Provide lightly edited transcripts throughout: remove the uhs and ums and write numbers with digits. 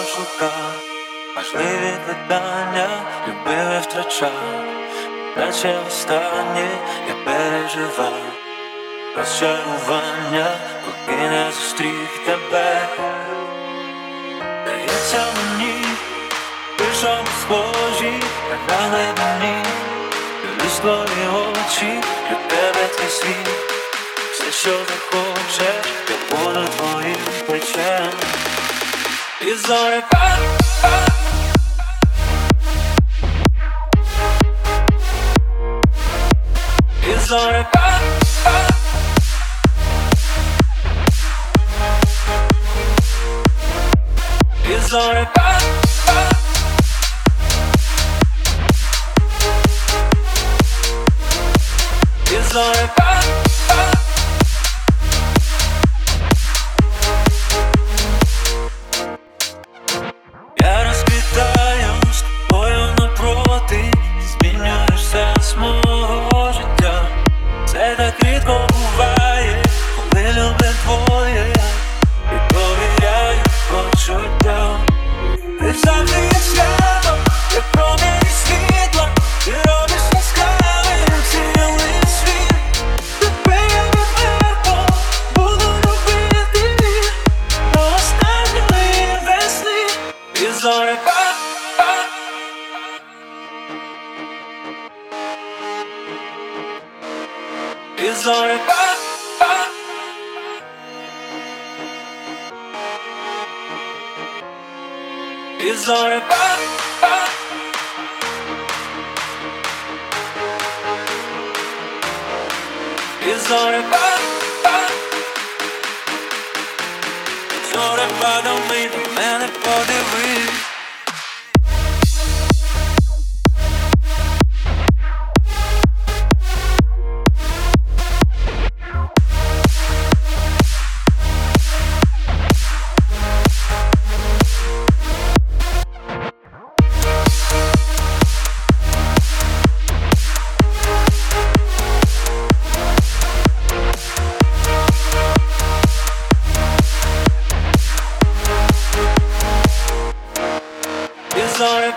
шукав важливі питання, любив і втрачав, наче востаннє я переживав розчарування, поки не зустрів тебе. Здається мені, пішов схожі, як на глибині, дивлюсь твої очі, для тебе твій світ. Все, що захочеш, я буду твоїм плечем. І зорі і зорі і зорі і зорі я розквітаю з тобою навпроти, змінюєш сенс мого життя. Це так рідко буває, коли люблю твоє, і довіряю почуттям. Ти завжди є свято, як промінь світла, ти робиш яскравим цілий світ. Тебе я відверто буду любити до останньої весни. І зорі і зорі і зорі і зорі зорепадом ми до мене подивись. І зорі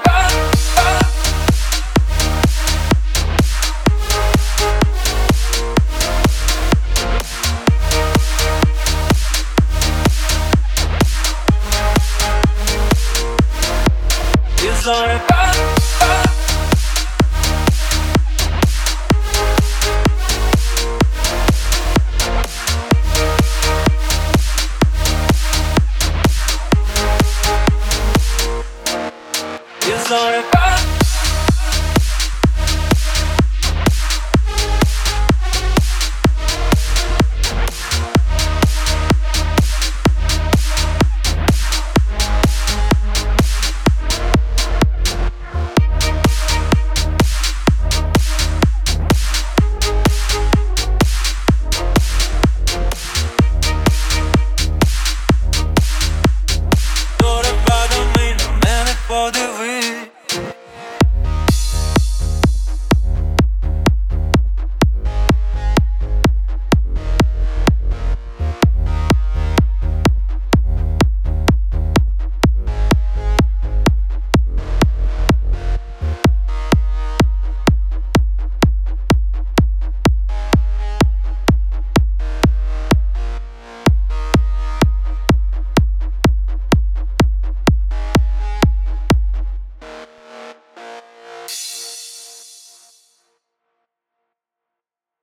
і зорі і зорі